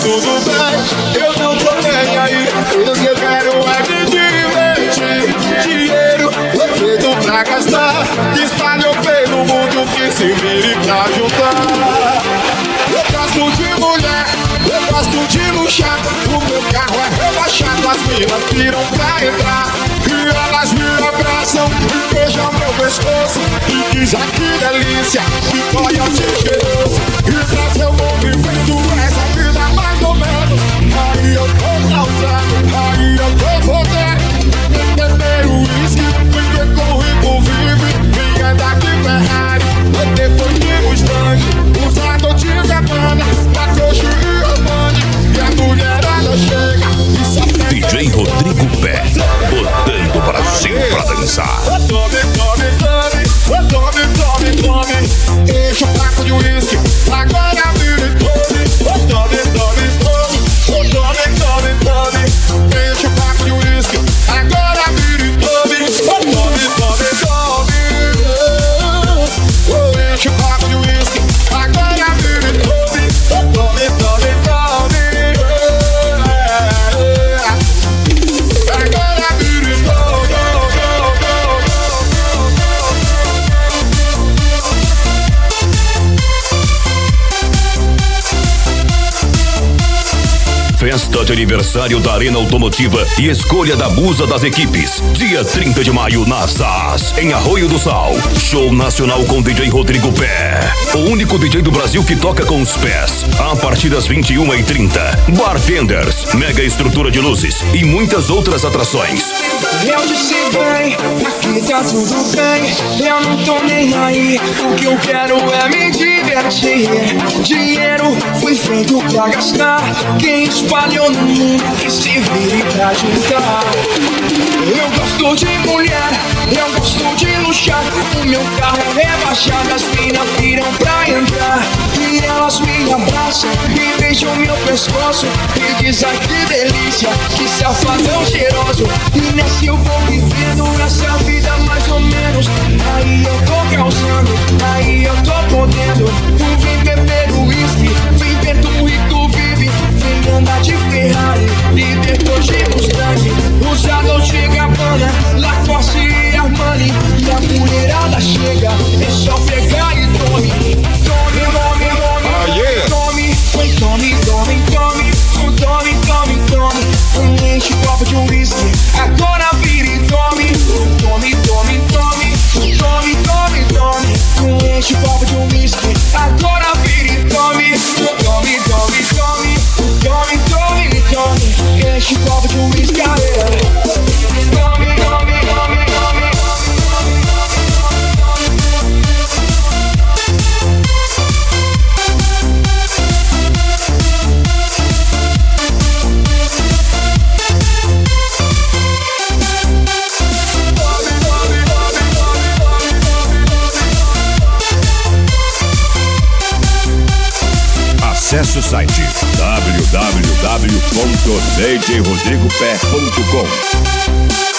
tudo bem, eu não tô nem aí. O que eu quero é me divertir. Dinheiro eu tenho pra gastar, espalhou pelo mundo que se vire pra juntar. Eu gosto de mulher, eu gosto de luxar. O meu carro é rebaixado, as minas piram pra entrar. E elas me abraçam e beijam meu pescoço e dizem que delícia, que olha de cheiroso. E pra seu movimento essa vida mais ou menos. Aí eu tô causando, aí eu tô podendo. Beber uísque, viver com o rico vive. Vim andar de Ferrari, depois de Mustang. Usado de Gabbana, da coxa e Romani. E a mulherada chega e só pega. DJ Rodrigo Pé, botando o Brasil pra dançar. Tome. Enche o papo de uísque, agora vira e tome. Tome. Enche o papo de uísque, agora vira e tome. Enche o papo de uísque, agora vira e tome. Tome. Agora vira e tome. Festa de aniversário da Arena Automotiva e escolha da musa das equipes. Dia 30 de maio na SAS, em Arroio do Sal. Show nacional com DJ Rodrigo Pé. O único DJ do Brasil que toca com os pés. A partir das 21h30. Bartenders, mega estrutura de luzes e muitas outras atrações. Eu disse bem, aqui tá tudo bem. Eu não tô nem aí. O que eu quero é me divertir. Dinheiro foi feito pra gastar. Quem espalhou no mundo que se vire pra juntar. Eu gosto de mulher, eu gosto de luxar. O meu carro é rebaixado, as minas viram pra entrar. E elas me abraçam e beijam meu pescoço e dizem que delícia, que safadão cheiroso. E nessa eu vou vivendo essa vida mais ou menos. Aí eu tô causando, aí eu tô podendo. Vem beber uísque, vem ver do rico vive. Vem andar de Ferrari e depois de Mustang. Usado de Gabbana, Lacoste e Armani. E a mulherada chega, é só pegar e tome. Tome. Enche o copo de uísque, agora vira e tome. Tome. Enche o copo de uísque, agora vira e tome. Tome. Enche o copo de uísque, Acesse o site www.djrodrigopé.com.